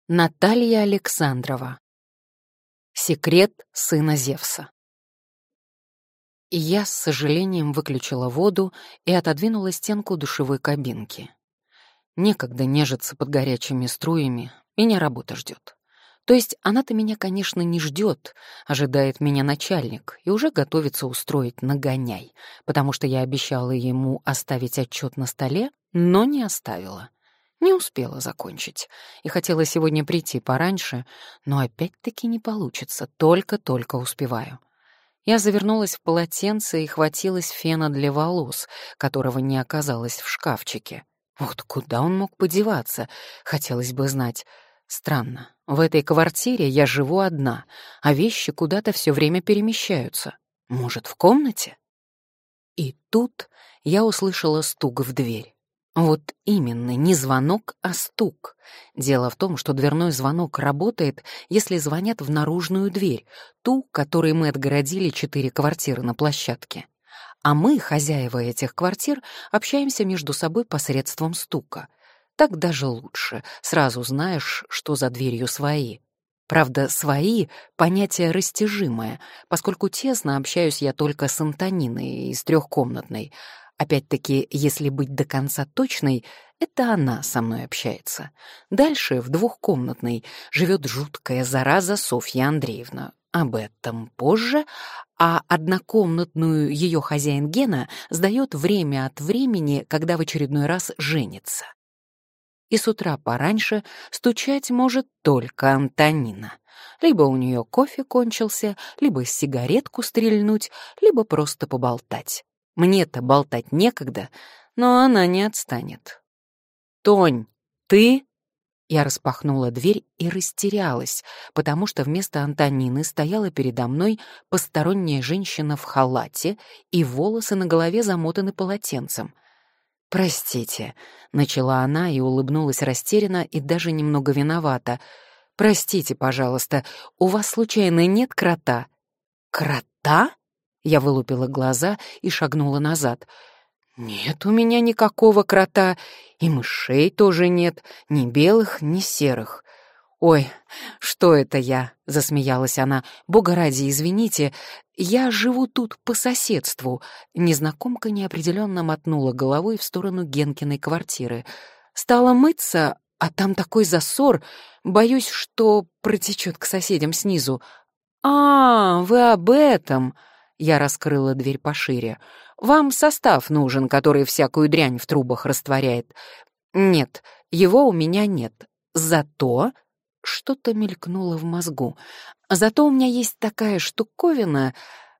Наталья Александрова. Секрет сына Зевса. Я с сожалением выключила воду и отодвинула стенку душевой кабинки. Некогда нежиться под горячими струями, меня работа ждет. То есть она-то меня, конечно, не ждет, ожидает меня начальник и уже готовится устроить нагоняй, потому что я обещала ему оставить отчет на столе, но не оставила. Не успела закончить и хотела сегодня прийти пораньше, но опять-таки не получится, только-только успеваю. Я завернулась в полотенце и хватилась фена для волос, которого не оказалось в шкафчике. Вот куда он мог подеваться, хотелось бы знать. Странно, в этой квартире я живу одна, а вещи куда-то все время перемещаются. Может, в комнате? И тут я услышала стук в дверь. Вот именно, не звонок, а стук. Дело в том, что дверной звонок работает, если звонят в наружную дверь, ту, которой мы отгородили 4 квартиры на площадке. А мы, хозяева этих квартир, общаемся между собой посредством стука. Так даже лучше, сразу знаешь, что за дверью свои. Правда, свои — понятие растяжимое, поскольку тесно общаюсь я только с Антониной из трехкомнатной. Опять-таки, если быть до конца точной, это она со мной общается. Дальше, в двухкомнатной, живет жуткая зараза Софья Андреевна. Об этом позже, а однокомнатную ее хозяин Гена сдает время от времени, когда в очередной раз женится. И с утра пораньше стучать может только Антонина. Либо у нее кофе кончился, либо сигаретку стрельнуть, либо просто поболтать. Мне-то болтать некогда, но она не отстанет. «Тонь, ты?» Я распахнула дверь и растерялась, потому что вместо Антонины стояла передо мной посторонняя женщина в халате, и волосы на голове замотаны полотенцем. «Простите», — начала она и улыбнулась растерянно и даже немного виновата. «Простите, пожалуйста, у вас случайно нет крота?» «Крота?» Я вылупила глаза и шагнула назад. «Нет у меня никакого крота, и мышей тоже нет, ни белых, ни серых». «Ой, что это я?» — засмеялась она. «Бога ради, извините, я живу тут по соседству». Незнакомка неопределенно мотнула головой в сторону Генкиной квартиры. «Стала мыться, а там такой засор. Боюсь, что протечет к соседям снизу». «А, вы об этом!» Я раскрыла дверь пошире. «Вам состав нужен, который всякую дрянь в трубах растворяет». «Нет, его у меня нет. Зато...» Что-то мелькнуло в мозгу. «Зато у меня есть такая штуковина.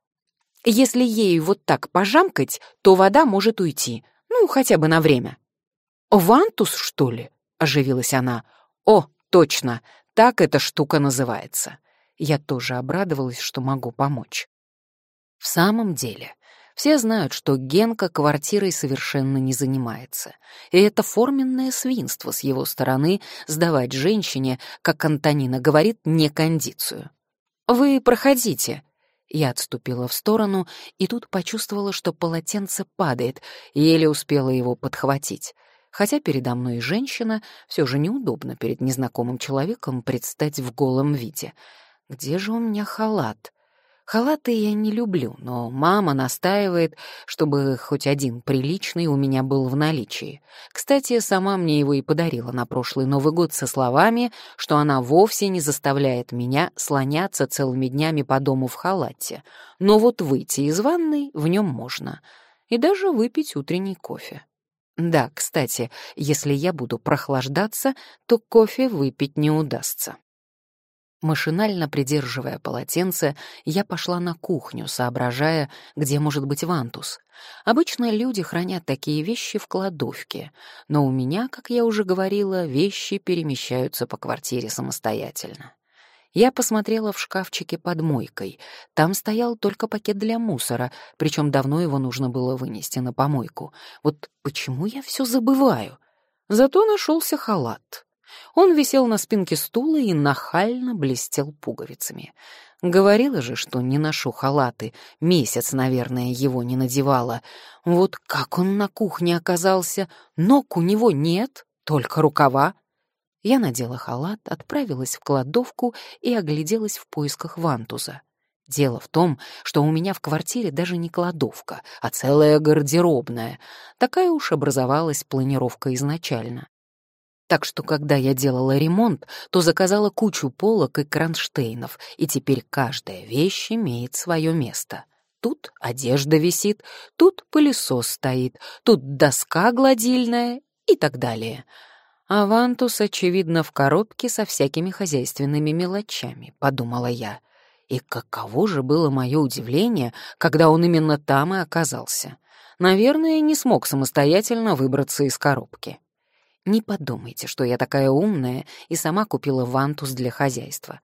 Если ею вот так пожамкать, то вода может уйти. Ну, хотя бы на время». «Вантус, что ли?» — оживилась она. «О, точно, так эта штука называется». Я тоже обрадовалась, что могу помочь. В самом деле, все знают, что Генка квартирой совершенно не занимается. И это форменное свинство с его стороны сдавать женщине, как Антонина говорит, не кондицию. «Вы проходите». Я отступила в сторону и тут почувствовала, что полотенце падает, еле успела его подхватить. Хотя передо мной женщина, все же неудобно перед незнакомым человеком предстать в голом виде. Где же у меня халат? Халаты я не люблю, но мама настаивает, чтобы хоть один приличный у меня был в наличии. Кстати, сама мне его и подарила на прошлый Новый год со словами, что она вовсе не заставляет меня слоняться целыми днями по дому в халате, но вот выйти из ванной в нем можно, и даже выпить утренний кофе. Да, кстати, если я буду прохлаждаться, то кофе выпить не удастся. Машинально придерживая полотенце, я пошла на кухню, соображая, где может быть вантус. Обычно люди хранят такие вещи в кладовке, но у меня, как я уже говорила, вещи перемещаются по квартире самостоятельно. Я посмотрела в шкафчике под мойкой. Там стоял только пакет для мусора, причем давно его нужно было вынести на помойку. Вот почему я все забываю? Зато нашелся халат. Он висел на спинке стула и нахально блестел пуговицами. Говорила же, что не ношу халаты. Месяц, наверное, его не надевала. Вот как он на кухне оказался? Ног у него нет, только рукава. Я надела халат, отправилась в кладовку и огляделась в поисках вантуза. Дело в том, что у меня в квартире даже не кладовка, а целая гардеробная. Такая уж образовалась планировка изначально. Так что, когда я делала ремонт, то заказала кучу полок и кронштейнов, и теперь каждая вещь имеет свое место. Тут одежда висит, тут пылесос стоит, тут доска гладильная и так далее. А вантус, очевидно, в коробке со всякими хозяйственными мелочами, подумала я. И каково же было мое удивление, когда он именно там и оказался. Наверное, не смог самостоятельно выбраться из коробки. Не подумайте, что я такая умная и сама купила вантус для хозяйства.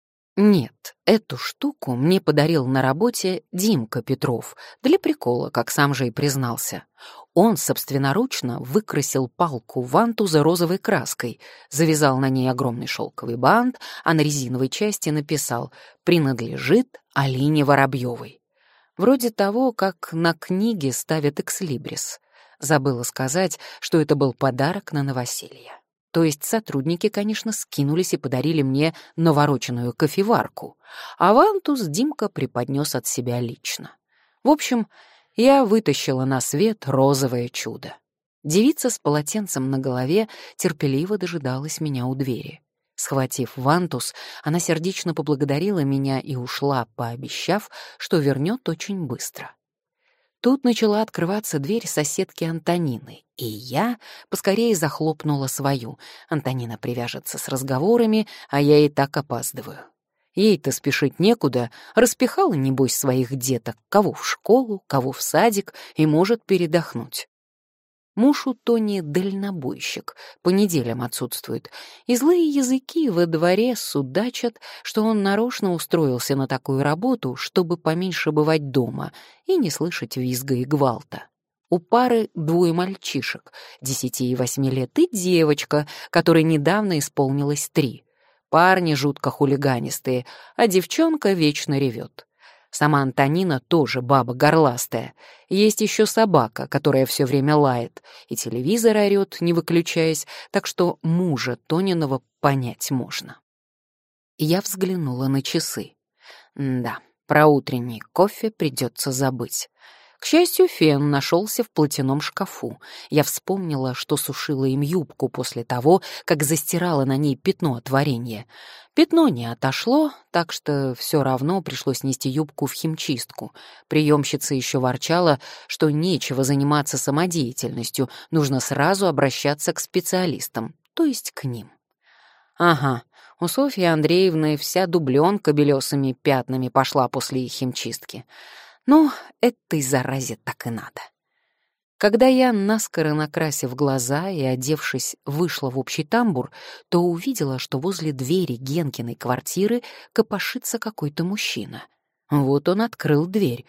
Нет, эту штуку мне подарил на работе Димка Петров, для прикола, как сам же и признался. Он собственноручно выкрасил палку вантуза розовой краской, завязал на ней огромный шелковый бант, а на резиновой части написал «Принадлежит Алине Воробьевой». Вроде того, как на книге ставят экслибрис. Забыла сказать, что это был подарок на новоселье. То есть сотрудники, конечно, скинулись и подарили мне навороченную кофеварку, а вантус Димка преподнес от себя лично. В общем, я вытащила на свет розовое чудо. Девица с полотенцем на голове терпеливо дожидалась меня у двери. Схватив вантус, она сердечно поблагодарила меня и ушла, пообещав, что вернет очень быстро. Тут начала открываться дверь соседки Антонины, и я поскорее захлопнула свою. Антонина привяжется с разговорами, а я и так опаздываю. Ей-то спешить некуда, распихала, небось, своих деток, кого в школу, кого в садик, и может передохнуть. Муж у Тони дальнобойщик, по неделям отсутствует, и злые языки во дворе судачат, что он нарочно устроился на такую работу, чтобы поменьше бывать дома и не слышать визга и гвалта. У пары 2 мальчишек, 10 и 8 лет, и девочка, которой недавно исполнилось 3. Парни жутко хулиганистые, а девчонка вечно ревет. Сама Антонина тоже баба горластая. Есть еще собака, которая все время лает, и телевизор орет, не выключаясь, так что мужа Тониного понять можно. Я взглянула на часы. Да, про утренний кофе придется забыть. К счастью, фен нашелся в платяном шкафу. Я вспомнила, что сушила им юбку после того, как застирала на ней пятно от варенья. Пятно не отошло, так что все равно пришлось нести юбку в химчистку. Приемщица еще ворчала, что нечего заниматься самодеятельностью, нужно сразу обращаться к специалистам, то есть к ним. Ага, у Софьи Андреевны вся дубленка белесыми пятнами пошла после их химчистки. Ну, этой заразе так и надо. Когда я, наскоро накрасив глаза и одевшись, вышла в общий тамбур, то увидела, что возле двери Генкиной квартиры копошится какой-то мужчина. Вот он открыл дверь.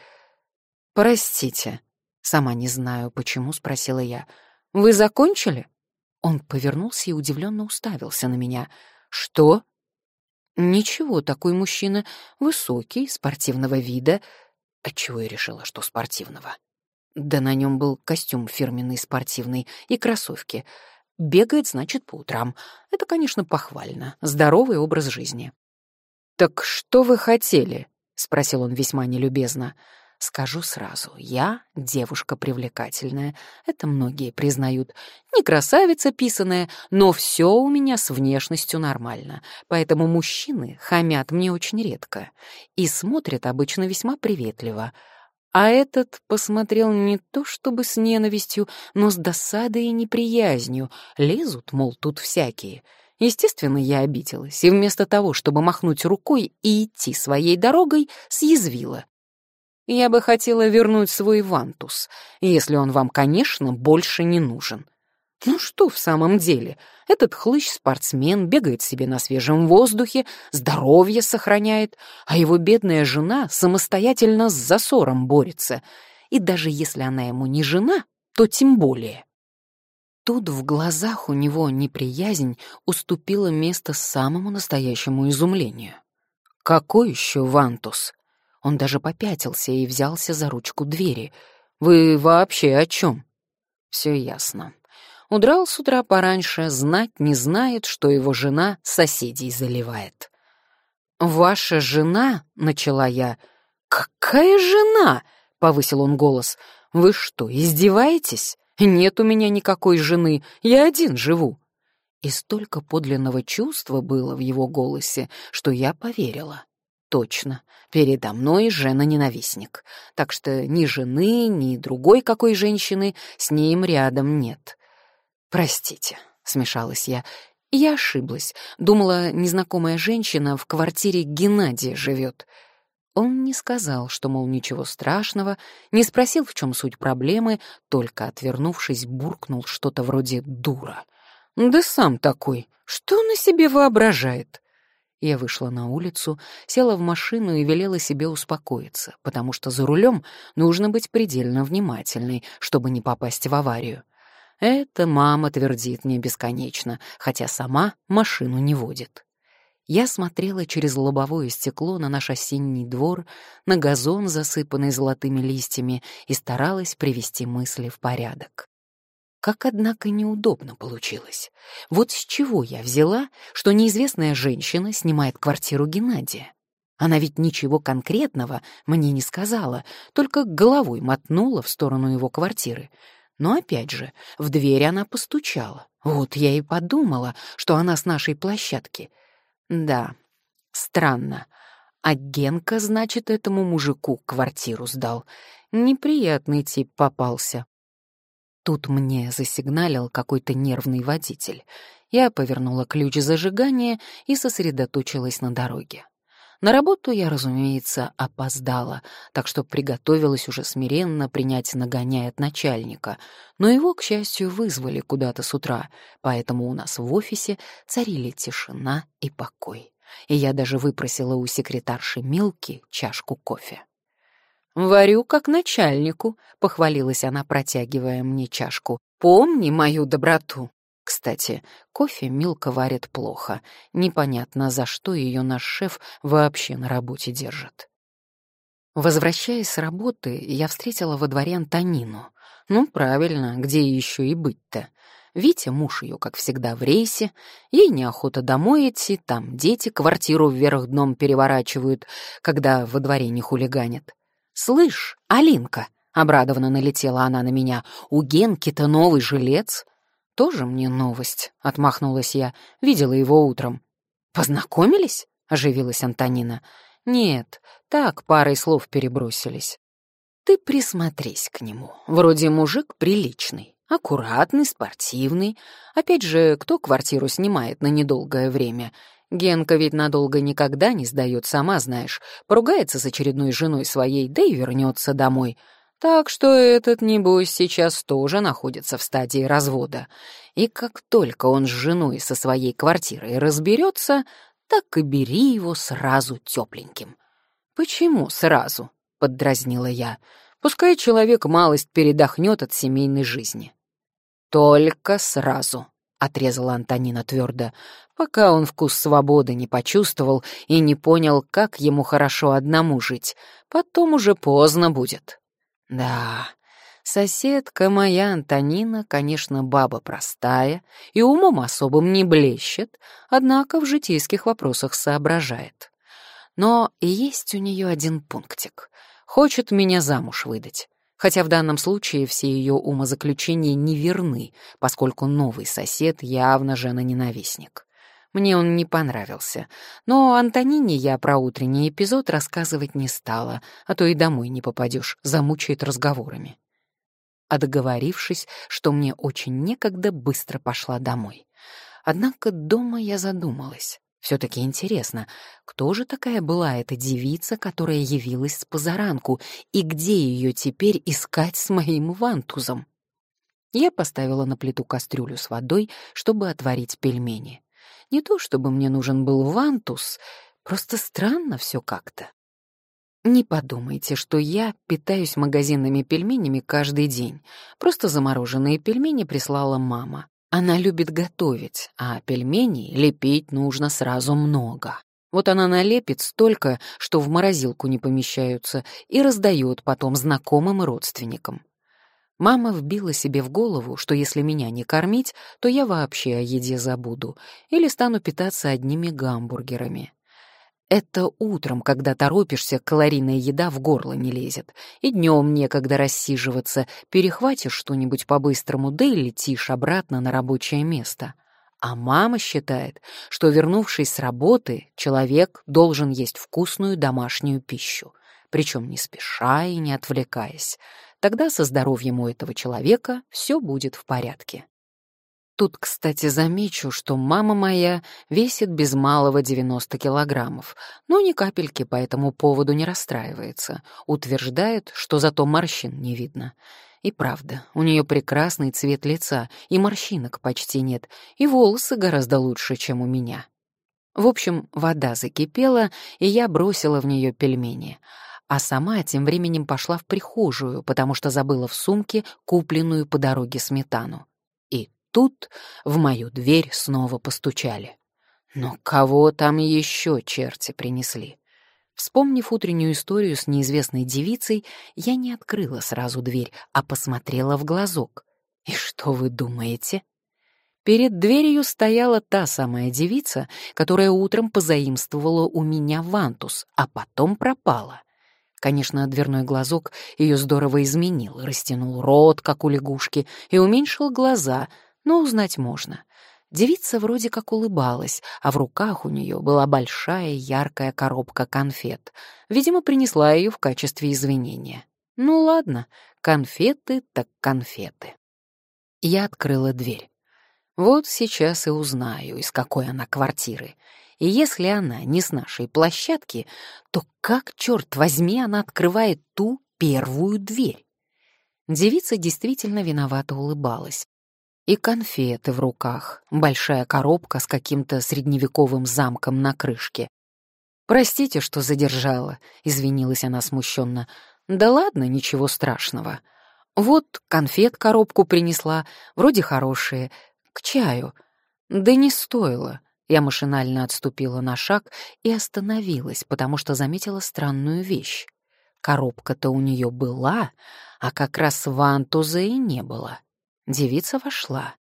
«Простите», сама не знаю, почему, спросила я. «Вы закончили?» Он повернулся и удивленно уставился на меня. «Что?» «Ничего, такой мужчина высокий, спортивного вида». Отчего я решила, что спортивного? Да на нем был костюм фирменный спортивный и кроссовки. Бегает, значит, по утрам. Это, конечно, похвально. Здоровый образ жизни. «Так что вы хотели?» — спросил он весьма нелюбезно. Скажу сразу, я девушка привлекательная, это многие признают. Не красавица писаная, но все у меня с внешностью нормально, поэтому мужчины хамят мне очень редко и смотрят обычно весьма приветливо. А этот посмотрел не то чтобы с ненавистью, но с досадой и неприязнью. Лезут, мол, тут всякие. Естественно, я обиделась, и вместо того, чтобы махнуть рукой и идти своей дорогой, съязвила. Я бы хотела вернуть свой вантус, если он вам, конечно, больше не нужен. Ну что в самом деле? Этот хлыщ-спортсмен бегает себе на свежем воздухе, здоровье сохраняет, а его бедная жена самостоятельно с засором борется. И даже если она ему не жена, то тем более. Тут в глазах у него неприязнь уступила место самому настоящему изумлению. Какой еще вантус? Он даже попятился и взялся за ручку двери. «Вы вообще о чем?» «Все ясно. Удрал с утра пораньше, знать не знает, что его жена соседей заливает. «Ваша жена?» — начала я. «Какая жена?» — повысил он голос. «Вы что, издеваетесь? Нет у меня никакой жены, я один живу». И столько подлинного чувства было в его голосе, что я поверила. Точно, передо мной жена-ненавистник, так что ни жены, ни другой какой женщины с ним рядом нет. «Простите», — смешалась я, — «я ошиблась, думала, незнакомая женщина в квартире Геннадия живет». Он не сказал, что, мол, ничего страшного, не спросил, в чем суть проблемы, только, отвернувшись, буркнул что-то вроде «дура». «Да сам такой, что он о себе воображает?» Я вышла на улицу, села в машину и велела себе успокоиться, потому что за рулем нужно быть предельно внимательной, чтобы не попасть в аварию. Это мама твердит мне бесконечно, хотя сама машину не водит. Я смотрела через лобовое стекло на наш осенний двор, на газон, засыпанный золотыми листьями, и старалась привести мысли в порядок. Как, однако, неудобно получилось. Вот с чего я взяла, что неизвестная женщина снимает квартиру Геннадия? Она ведь ничего конкретного мне не сказала, только головой мотнула в сторону его квартиры. Но опять же, в дверь она постучала. Вот я и подумала, что она с нашей площадки. Да, странно. А Генка, значит, этому мужику квартиру сдал. Неприятный тип попался. Тут мне засигналил какой-то нервный водитель. Я повернула ключ зажигания и сосредоточилась на дороге. На работу я, разумеется, опоздала, так что приготовилась уже смиренно принять нагоняй от начальника, но его, к счастью, вызвали куда-то с утра, поэтому у нас в офисе царили тишина и покой, и я даже выпросила у секретарши Милки чашку кофе. «Варю как начальнику», — похвалилась она, протягивая мне чашку. «Помни мою доброту». Кстати, кофе Милка варит плохо. Непонятно, за что ее наш шеф вообще на работе держит. Возвращаясь с работы, я встретила во дворе Антонину. Ну, правильно, где еще и быть-то? Витя, муж ее, как всегда, в рейсе. Ей неохота домой идти, там дети квартиру вверх дном переворачивают, когда во дворе не хулиганят. «Слышь, Алинка!» — обрадованно налетела она на меня. «У Генки-то новый жилец». «Тоже мне новость», — отмахнулась я. «Видела его утром». «Познакомились?» — оживилась Антонина. «Нет, так парой слов перебросились». «Ты присмотрись к нему. Вроде мужик приличный, аккуратный, спортивный. Опять же, кто квартиру снимает на недолгое время? Генка ведь надолго никогда не сдаёт, сама знаешь. Поругается с очередной женой своей, да и вернется домой. Так что этот, небось, сейчас тоже находится в стадии развода. И как только он с женой со своей квартирой разберется, так и бери его сразу тепленьким». «Почему сразу?» — поддразнила я. «Пускай человек малость передохнет от семейной жизни». «Только сразу», — отрезала Антонина твердо, «пока он вкус свободы не почувствовал и не понял, как ему хорошо одному жить. Потом уже поздно будет». Да, соседка моя Антонина, конечно, баба простая и умом особым не блещет, однако в житейских вопросах соображает. Но есть у нее один пунктик. Хочет меня замуж выдать. Хотя в данном случае все ее умозаключения неверны, поскольку новый сосед явно жена-ненавистник. Мне он не понравился, но Антонине я про утренний эпизод рассказывать не стала, а то и домой не попадешь, замучает разговорами. А договорившись, что мне очень некогда, быстро пошла домой. Однако дома я задумалась. Все-таки интересно, кто же такая была эта девица, которая явилась с позаранку, и где ее теперь искать с моим вантузом? Я поставила на плиту кастрюлю с водой, чтобы отварить пельмени. Не то чтобы мне нужен был вантус, просто странно все как-то. Не подумайте, что я питаюсь магазинными пельменями каждый день. Просто замороженные пельмени прислала мама. Она любит готовить, а пельменей лепить нужно сразу много. Вот она налепит столько, что в морозилку не помещаются, и раздает потом знакомым и родственникам. Мама вбила себе в голову, что если меня не кормить, то я вообще о еде забуду или стану питаться одними гамбургерами. Это утром, когда торопишься, калорийная еда в горло не лезет, и днем некогда рассиживаться, перехватишь что-нибудь по-быстрому, да и летишь обратно на рабочее место. А мама считает, что, вернувшись с работы, человек должен есть вкусную домашнюю пищу, причем не спеша и не отвлекаясь. Тогда со здоровьем у этого человека все будет в порядке. Тут, кстати, замечу, что мама моя весит без малого 90 килограммов, но ни капельки по этому поводу не расстраивается. Утверждает, что зато морщин не видно. И правда, у нее прекрасный цвет лица, и морщинок почти нет, и волосы гораздо лучше, чем у меня. В общем, вода закипела, и я бросила в нее пельмени. А сама тем временем пошла в прихожую, потому что забыла в сумке купленную по дороге сметану. И тут в мою дверь снова постучали. Но кого там еще черти принесли? Вспомнив утреннюю историю с неизвестной девицей, я не открыла сразу дверь, а посмотрела в глазок. И что вы думаете? Перед дверью стояла та самая девица, которая утром позаимствовала у меня вантус, а потом пропала. Конечно, дверной глазок ее здорово изменил, растянул рот, как у лягушки, и уменьшил глаза, но узнать можно. Девица вроде как улыбалась, а в руках у нее была большая яркая коробка конфет. Видимо, принесла ее в качестве извинения. Ну ладно, конфеты так конфеты. Я открыла дверь. Вот сейчас и узнаю, из какой она квартиры. И если она не с нашей площадки, то как, черт возьми, она открывает ту первую дверь? Девица действительно виновато улыбалась. И конфеты в руках, большая коробка с каким-то средневековым замком на крышке. «Простите, что задержала», — извинилась она смущенно. «Да ладно, ничего страшного. Вот конфет коробку принесла, вроде хорошие, к чаю. Да не стоило». Я машинально отступила на шаг и остановилась, потому что заметила странную вещь. Коробка-то у нее была, а как раз вантуза и не было. Девица вошла.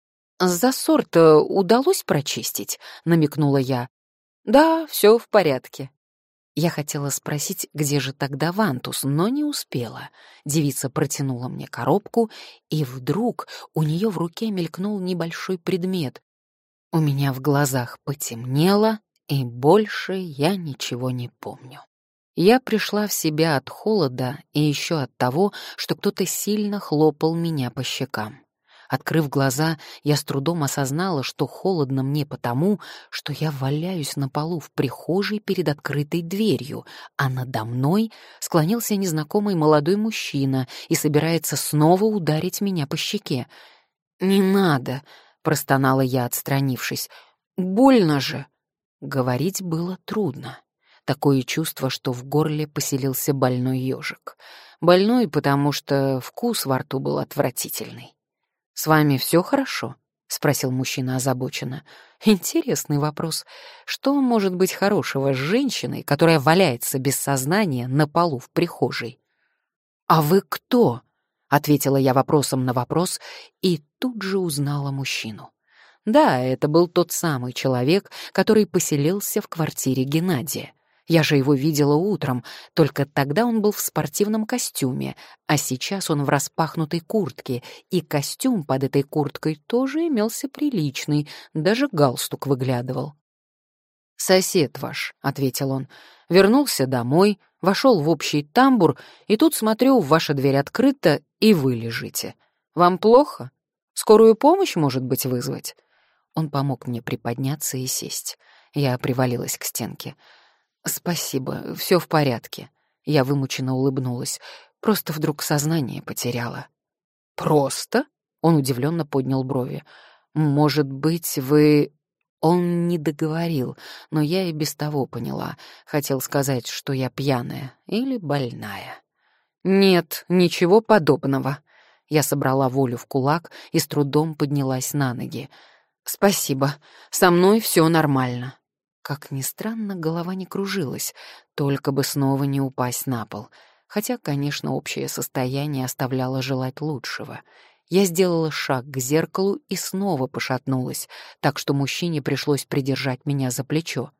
«Засор-то удалось прочистить?» — намекнула я. «Да, все в порядке». Я хотела спросить, где же тогда вантус, но не успела. Девица протянула мне коробку, и вдруг у нее в руке мелькнул небольшой предмет. У меня в глазах потемнело, и больше я ничего не помню. Я пришла в себя от холода и еще от того, что кто-то сильно хлопал меня по щекам. Открыв глаза, я с трудом осознала, что холодно мне потому, что я валяюсь на полу в прихожей перед открытой дверью, а надо мной склонился незнакомый молодой мужчина и собирается снова ударить меня по щеке. «Не надо!» — простонала я, отстранившись. «Больно же!» Говорить было трудно. Такое чувство, что в горле поселился больной ежик. Больной, потому что вкус во рту был отвратительный. «С вами все хорошо?» — спросил мужчина озабоченно. «Интересный вопрос. Что может быть хорошего с женщиной, которая валяется без сознания на полу в прихожей?» «А вы кто?» — ответила я вопросом на вопрос и тут же узнала мужчину. Да, это был тот самый человек, который поселился в квартире Геннадия. Я же его видела утром, только тогда он был в спортивном костюме, а сейчас он в распахнутой куртке, и костюм под этой курткой тоже имелся приличный, даже галстук выглядывал. «Сосед ваш», — ответил он, — «вернулся домой, вошел в общий тамбур, и тут, смотрю, ваша дверь открыта, и вы лежите. Вам плохо? Скорую помощь, может быть, вызвать?» Он помог мне приподняться и сесть. Я привалилась к стенке. «Спасибо, все в порядке». Я вымученно улыбнулась. Просто вдруг сознание потеряла. «Просто?» — он удивленно поднял брови. «Может быть, вы...» Он не договорил, но я и без того поняла. Хотел сказать, что я пьяная или больная. «Нет, ничего подобного». Я собрала волю в кулак и с трудом поднялась на ноги. «Спасибо, со мной все нормально». Как ни странно, голова не кружилась, только бы снова не упасть на пол. Хотя, конечно, общее состояние оставляло желать лучшего. Я сделала шаг к зеркалу и снова пошатнулась, так что мужчине пришлось придержать меня за плечо.